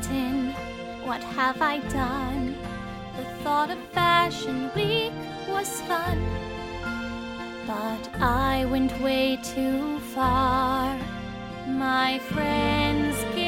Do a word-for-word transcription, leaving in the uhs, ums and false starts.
forgotten? What have I done? The thought of Fashion Week was fun, but I went way too far. My friends